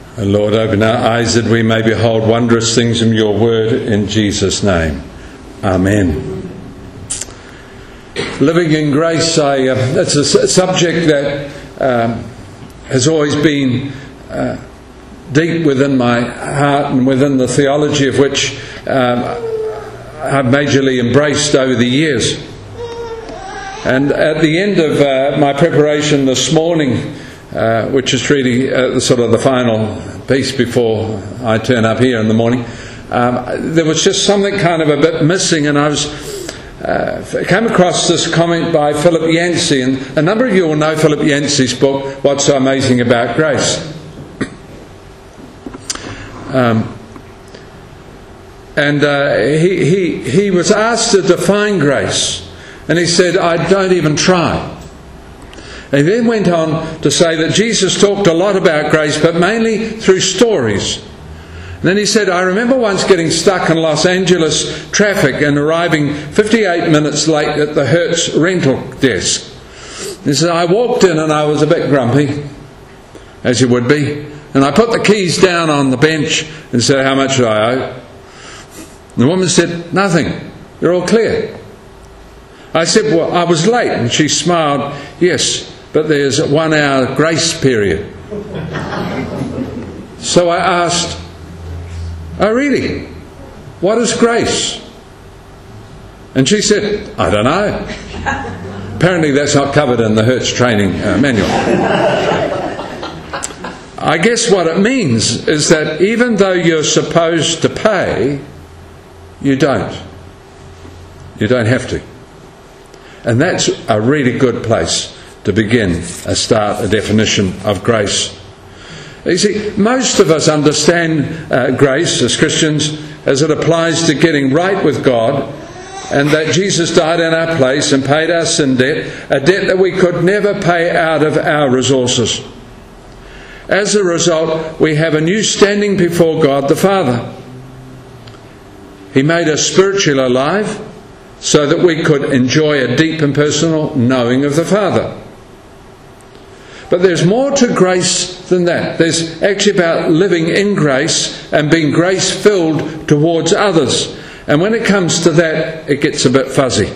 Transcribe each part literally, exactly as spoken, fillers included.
Lord, open our eyes that we may behold wondrous things from your word, in Jesus' name. Amen. Living in grace, I, uh, it's a su- subject that um, has always been uh, deep within my heart and within the theology of which um, I've majorly embraced over the years. And at the end of uh, my preparation this morning, uh, which is really uh, the sort of the final piece before I turn up here in the morning, um, there was just something kind of a bit missing, and I was uh, came across this comment by Philip Yancey, and a number of you will know Philip Yancey's book, What's So Amazing About Grace. Um, and uh, he, he, he was asked to define grace, and he said, I don't even try. And he then went on to say that Jesus talked a lot about grace, but mainly through stories. And then he said, I remember once getting stuck in Los Angeles traffic and arriving fifty-eight minutes late at the Hertz rental desk. He said, I walked in and I was a bit grumpy, as you would be. And I put the keys down on the bench and said, how much do I owe? And the woman said, nothing. You're all clear. I said, well, I was late. And she smiled, yes, but there's a one hour grace period. So I asked, oh really? What is grace? And she said, I don't know. Apparently that's not covered in the Hertz training uh, manual. I guess what it means is that even though you're supposed to pay, you don't. You don't have to. And that's a really good place to begin, a start, a definition of grace. You see, most of us understand uh, grace as Christians as it applies to getting right with God, and that Jesus died in our place and paid our sin debt, a debt that we could never pay out of our resources. As a result, we have a new standing before God the Father. He made us spiritually alive so that we could enjoy a deep and personal knowing of the Father. But there's more to grace than that. There's actually about living in grace and being grace-filled towards others. And when it comes to that, it gets a bit fuzzy.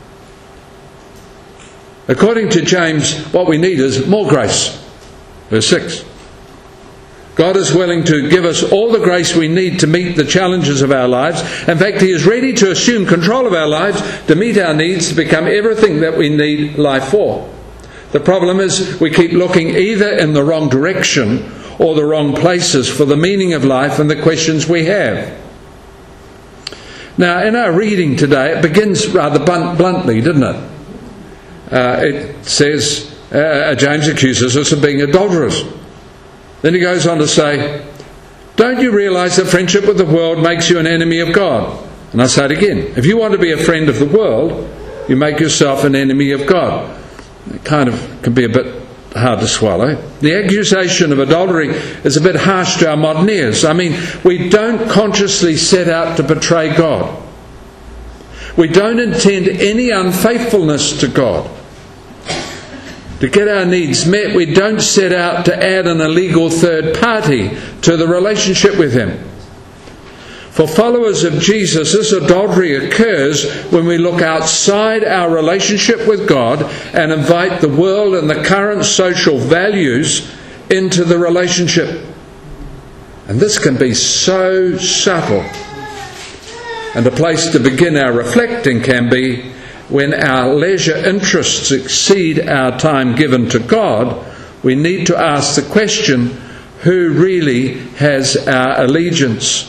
According to James, what we need is more grace. Verse six. God is willing to give us all the grace we need to meet the challenges of our lives. In fact, He is ready to assume control of our lives, to meet our needs, to become everything that we need life for. The problem is we keep looking either in the wrong direction or the wrong places for the meaning of life and the questions we have. Now, in our reading today, it begins rather bluntly, doesn't it? Uh, it says, uh, James accuses us of being adulterers. Then he goes on to say, don't you realise that friendship with the world makes you an enemy of God? And I say it again. If you want to be a friend of the world, you make yourself an enemy of God. It kind of can be a bit hard to swallow. The accusation of adultery is a bit harsh to our modern ears. I mean, we don't consciously set out to betray God. We don't intend any unfaithfulness to God. To get our needs met, we don't set out to add an illegal third party to the relationship with Him. For followers of Jesus, this adultery occurs when we look outside our relationship with God and invite the world and the current social values into the relationship. And this can be so subtle. And a place to begin our reflecting can be when our leisure interests exceed our time given to God. We need to ask the question, who really has our allegiance?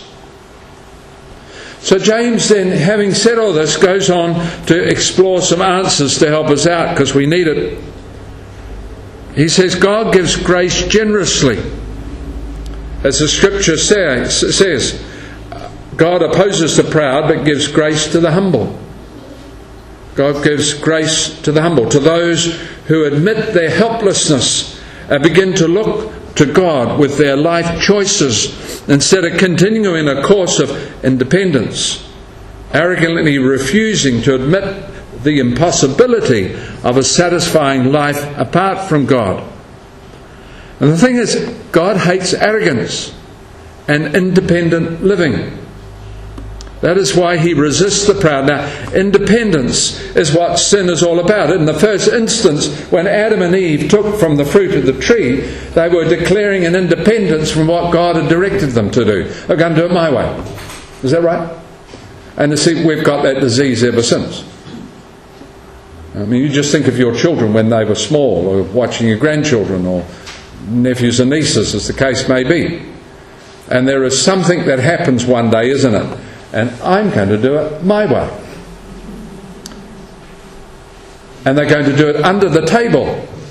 So James then, having said all this, goes on to explore some answers to help us out, because we need it. He says, God gives grace generously. As the scripture says, God opposes the proud but gives grace to the humble. God gives grace to the humble, to those who admit their helplessness and begin to look to God with their life choices instead of continuing a course of independence, arrogantly refusing to admit the impossibility of a satisfying life apart from God. And the thing is, God hates arrogance and independent living. That is why he resists the proud. Now, independence is what sin is all about. In the first instance, when Adam and Eve took from the fruit of the tree, they were declaring an independence from what God had directed them to do. I'm going to do it my way. Is that right? And you see, we've got that disease ever since. I mean, you just think of your children when they were small, or watching your grandchildren, or nephews and nieces, as the case may be. And there is something that happens one day, isn't it? And I'm going to do it my way. And they're going to do it under the table.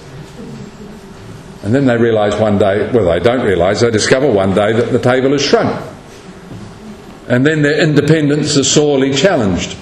And then they realise one day, well, they don't realise, they discover one day that the table is shrunk. And then their independence is sorely challenged.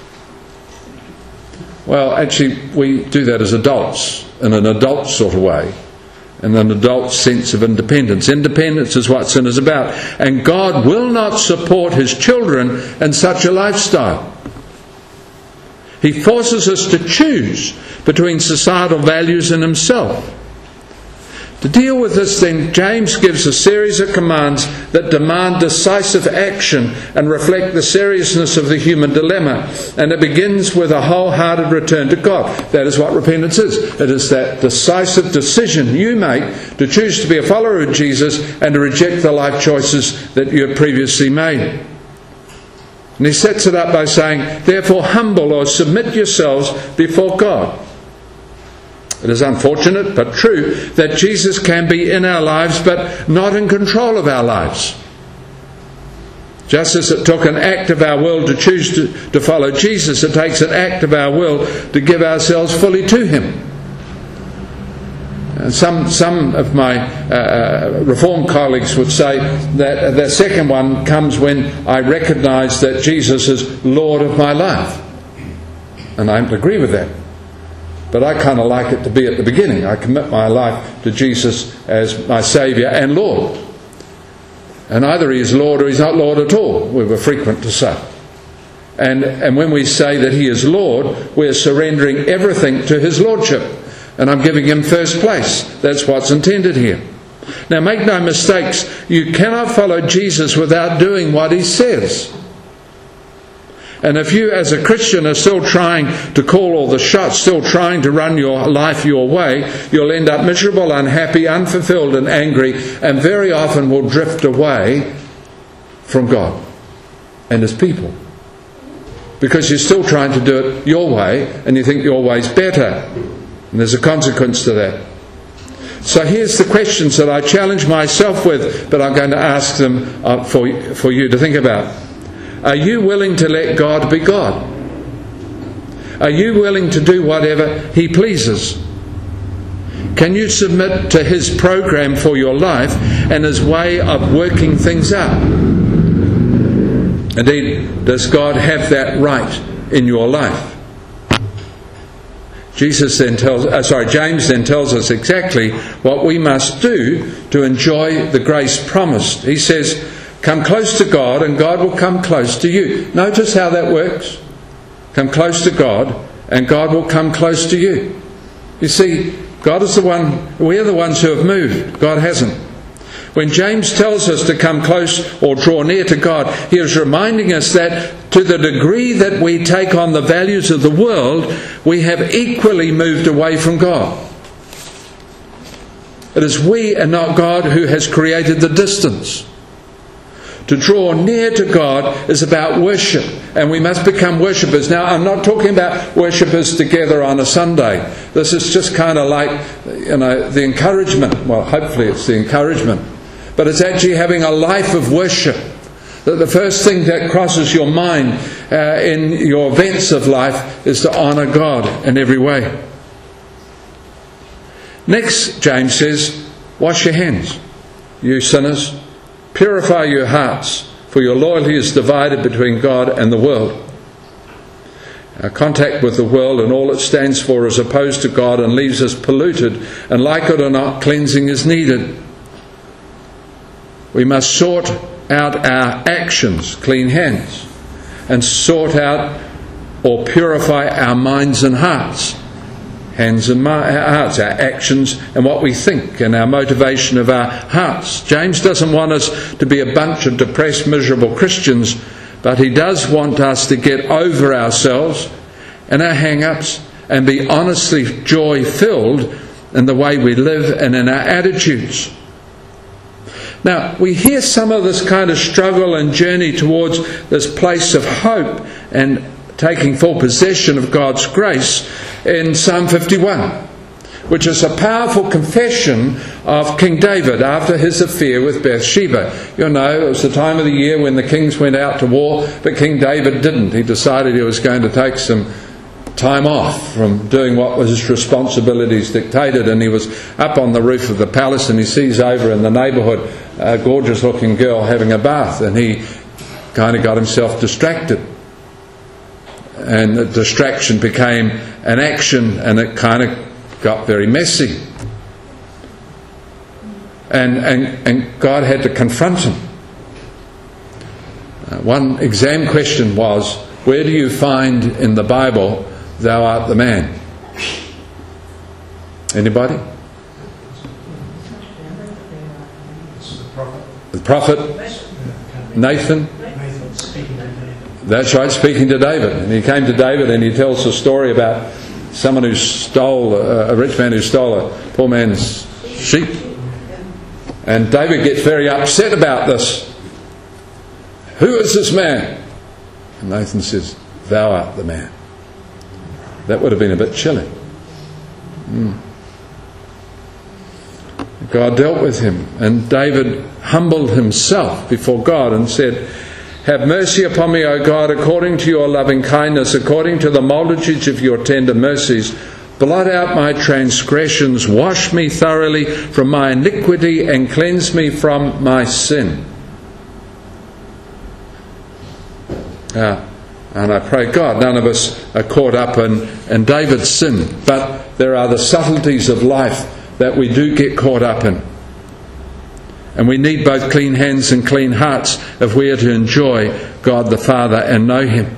Well, actually, we do that as adults, in an adult sort of way, in an adult sense of independence. Independence is what sin is about. And God will not support his children in such a lifestyle. He forces us to choose between societal values and himself. To deal with this, then, James gives a series of commands that demand decisive action and reflect the seriousness of the human dilemma. And it begins with a wholehearted return to God. That is what repentance is. It is that decisive decision you make to choose to be a follower of Jesus and to reject the life choices that you have previously made. And he sets it up by saying, therefore humble or submit yourselves before God. It is unfortunate but true that Jesus can be in our lives but not in control of our lives. Just as it took an act of our will to choose to, to follow Jesus, it takes an act of our will to give ourselves fully to him. And some, some of my uh, Reformed colleagues would say that the second one comes when I recognise that Jesus is Lord of my life. And I agree with that. But I kind of like it to be at the beginning. I commit my life to Jesus as my Saviour and Lord. And either he is Lord or he's not Lord at all, we were frequent to say. And, and when we say that he is Lord, we're surrendering everything to his Lordship. And I'm giving him first place. That's what's intended here. Now make no mistakes, you cannot follow Jesus without doing what he says. And if you as a Christian are still trying to call all the shots, still trying to run your life your way, you'll end up miserable, unhappy, unfulfilled and angry, and very often will drift away from God and his people. Because you're still trying to do it your way and you think your way's better. And there's a consequence to that. So here's the questions that I challenge myself with, but I'm going to ask them uh, for, for you to think about. Are you willing to let God be God? Are you willing to do whatever he pleases? Can you submit to his program for your life and his way of working things out? Indeed, does God have that right in your life? Jesus then tells, uh, sorry, James then tells us exactly what we must do to enjoy the grace promised. He says, come close to God and God will come close to you. Notice how that works. Come close to God and God will come close to you. You see, God is the one, we are the ones who have moved. God hasn't. When James tells us to come close or draw near to God, he is reminding us that to the degree that we take on the values of the world, we have equally moved away from God. It is we and not God who has created the distance. To draw near to God is about worship, and we must become worshippers. Now, I'm not talking about worshippers together on a Sunday. This is just kind of like, you know, the encouragement. Well, hopefully it's the encouragement. But it's actually having a life of worship. That the first thing that crosses your mind uh, in your events of life is to honour God in every way. Next, James says, wash your hands, you sinners. Purify your hearts, for your loyalty is divided between God and the world. Our contact with the world and all it stands for is opposed to God and leaves us polluted, and like it or not, cleansing is needed. We must sort out our actions, clean hands, and sort out or purify our minds and hearts, hands and hearts, our actions and what we think and our motivation of our hearts. James doesn't want us to be a bunch of depressed, miserable Christians, but he does want us to get over ourselves and our hang-ups and be honestly joy-filled in the way we live and in our attitudes. Now, we hear some of this kind of struggle and journey towards this place of hope and taking full possession of God's grace in Psalm fifty-one, which is a powerful confession of King David after his affair with Bathsheba. You know, it was the time of the year when the kings went out to war, but King David didn't. He decided he was going to take some time off from doing what was his responsibilities dictated, and he was up on the roof of the palace and he sees over in the neighbourhood a gorgeous looking girl having a bath, and he kind of got himself distracted. And the distraction became an action, and it kind of got very messy. And, and, and God had to confront him. Uh, one exam question was, where do you find in the Bible, thou art the man? Anybody? The prophet Nathan. That's right, speaking to David. And he came to David and he tells a story about someone who stole, a rich man who stole a poor man's sheep. And David gets very upset about this. Who is this man? And Nathan says, thou art the man. That would have been a bit chilly. Mm. God dealt with him, and David humbled himself before God and said, have mercy upon me, O God, according to your loving kindness, according to the multitudes of your tender mercies. Blot out my transgressions, wash me thoroughly from my iniquity, and cleanse me from my sin. Ah, and I pray, God, none of us are caught up in, in David's sin, but there are the subtleties of life that we do get caught up in. And we need both clean hands and clean hearts if we are to enjoy God the Father and know Him.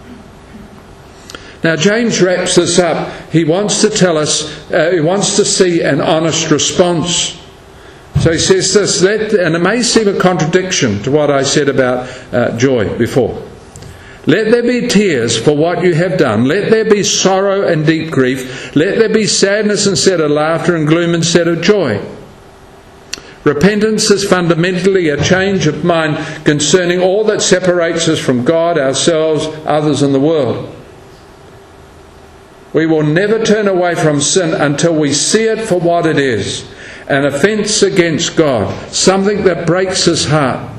Now James wraps this up. He wants to tell us, uh, he wants to see an honest response. So he says this, let, and it may seem a contradiction to what I said about uh, joy before. Let there be tears for what you have done. Let there be sorrow and deep grief. Let there be sadness instead of laughter and gloom instead of joy. Repentance is fundamentally a change of mind concerning all that separates us from God, ourselves, others and the world. We will never turn away from sin until we see it for what it is, an offence against God, something that breaks His heart.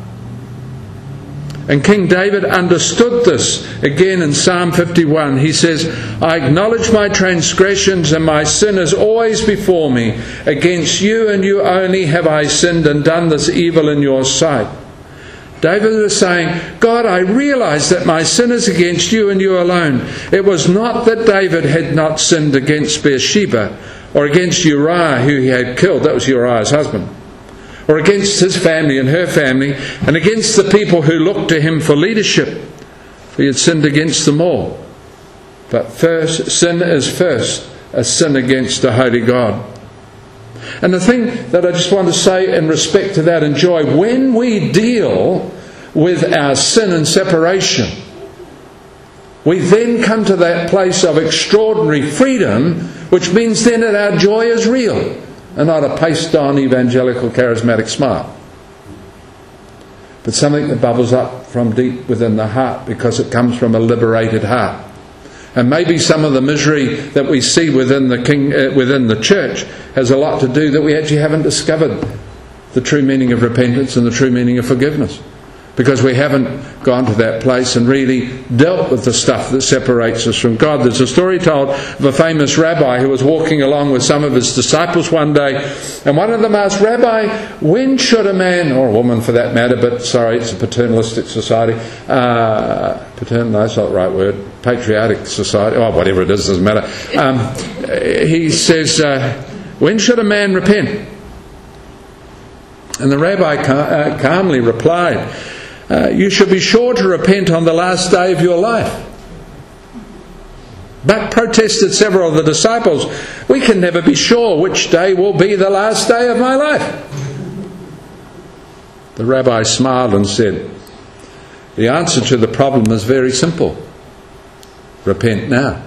And King David understood this again in Psalm fifty-one. He says, I acknowledge my transgressions, and my sin is always before me. Against you and you only have I sinned and done this evil in your sight. David was saying, God, I realize that my sin is against you and you alone. It was not that David had not sinned against Bathsheba or against Uriah, who he had killed. That was Uriah's husband. Or against his family and her family, and against the people who looked to him for leadership. For he had sinned against them all. But first, sin is first a sin against the holy God. And the thing that I just want to say in respect to that and joy, when we deal with our sin and separation, we then come to that place of extraordinary freedom, which means then that our joy is real. And not a paste-on evangelical charismatic smile, but something that bubbles up from deep within the heart because it comes from a liberated heart. And maybe some of the misery that we see within the king, uh, within the church has a lot to do that we actually haven't discovered the true meaning of repentance and the true meaning of forgiveness, because we haven't gone to that place and really dealt with the stuff that separates us from God. There's a story told of a famous rabbi who was walking along with some of his disciples one day, and one of them asked, Rabbi, when should a man, or a woman for that matter, but sorry, it's a paternalistic society, uh, paternal, no, that's not the right word, patriotic society, oh, whatever it is, doesn't matter. Um, he says, uh, when should a man repent? And the rabbi cal- uh, calmly replied, Uh, you should be sure to repent on the last day of your life. But, protested several of the disciples, we can never be sure which day will be the last day of my life. The rabbi smiled and said, the answer to the problem is very simple. Repent now.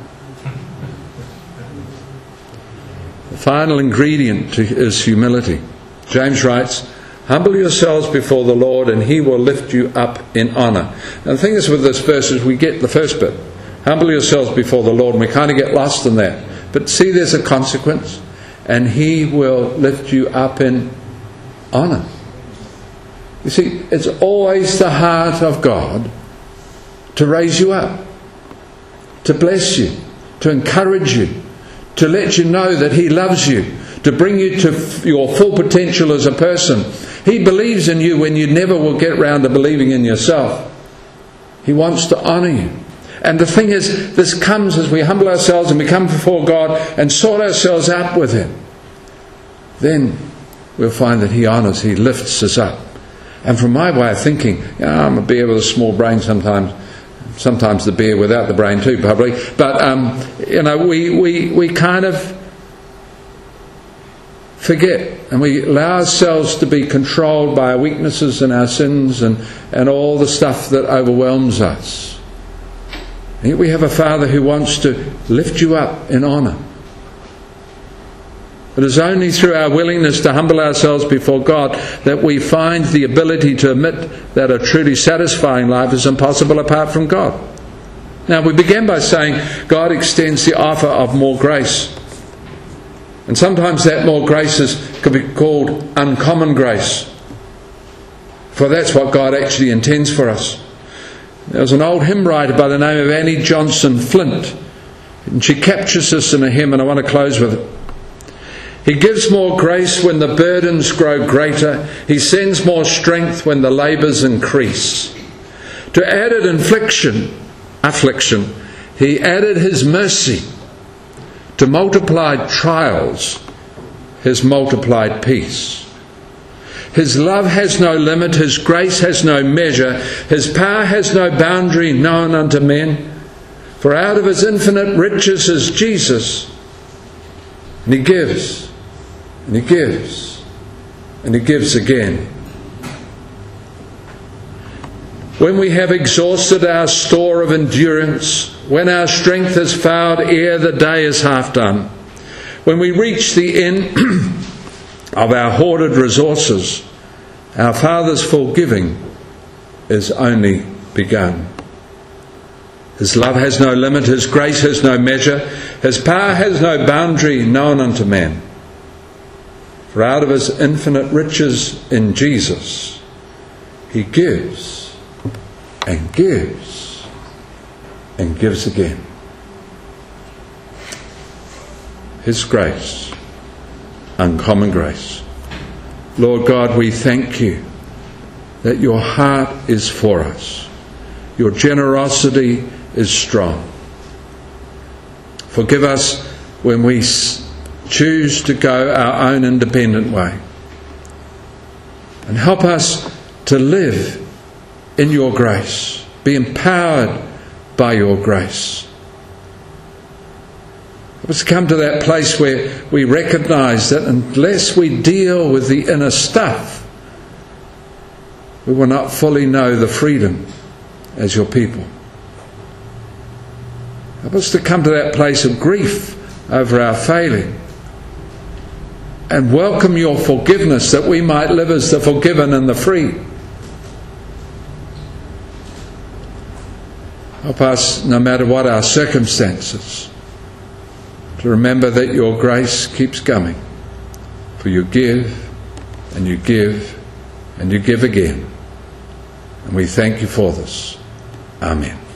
The final ingredient to, is humility. James writes, humble yourselves before the Lord and he will lift you up in honour. And the thing is with this verse is we get the first bit. Humble yourselves before the Lord, and we kind of get lost in that. But see, there's a consequence. And he will lift you up in honour. You see, it's always the heart of God to raise you up, to bless you, to encourage you, to let you know that he loves you, to bring you to your full potential as a person. He believes in you when you never will get round to believing in yourself. He wants to honour you. And the thing is, this comes as we humble ourselves and we come before God and sort ourselves out with him. Then we'll find that he honours, he lifts us up. And from my way of thinking, you know, I'm a bear with a small brain sometimes, sometimes the bear without the brain too, probably. But, um, you know, we, we, we kind of forget and we allow ourselves to be controlled by our weaknesses and our sins and, and all the stuff that overwhelms us. And yet we have a Father who wants to lift you up in honour. It is only through our willingness to humble ourselves before God that we find the ability to admit that a truly satisfying life is impossible apart from God. Now, we began by saying God extends the offer of more grace. And sometimes that more grace is, could be called uncommon grace. For that's what God actually intends for us. There was an old hymn writer by the name of Annie Johnson Flint, and she captures this in a hymn, and I want to close with it. He gives more grace when the burdens grow greater. He sends more strength when the labours increase. To added affliction, affliction, he added his mercy. To multiplied trials, his multiplied peace. His love has no limit, his grace has no measure, his power has no boundary known unto men. For out of his infinite riches is Jesus. And he gives, and he gives, and he gives again. When we have exhausted our store of endurance, when our strength is failed ere the day is half done, when we reach the end of our hoarded resources, our Father's full giving is only begun. His love has no limit, his grace has no measure, his power has no boundary known unto man. For out of his infinite riches in Jesus, he gives and gives and gives again. His grace, uncommon grace. Lord God, we thank you that your heart is for us. Your generosity is strong. Forgive us when we choose to go our own independent way. And help us to live in your grace. Be empowered by your grace. Let us come to that place where we recognise that unless we deal with the inner stuff, we will not fully know the freedom as your people. Help us to come to that place of grief over our failing and welcome your forgiveness that we might live as the forgiven and the free. Help us, no matter what our circumstances, to remember that your grace keeps coming. For you give, and you give, and you give again. And we thank you for this. Amen.